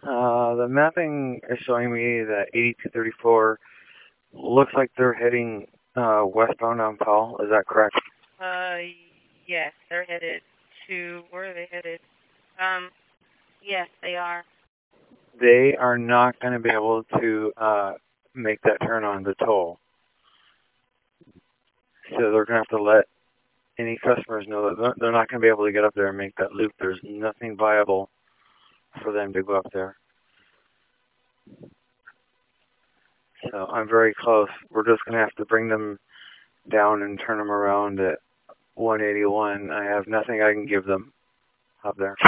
The mapping is showing me that 8234 looks like they're heading westbound on Powell. Is that correct? Yes, they're headed to, where are they headed? Yes, they are. They are not going to be able to make that turn on the toll. So they're going to have to let any customers know that they're not going to be able to get up there and make that loop. There's nothing viable for them to go up there. So I'm very close. We're just going to have to bring them down and turn them around at 181. I have nothing I can give them up there.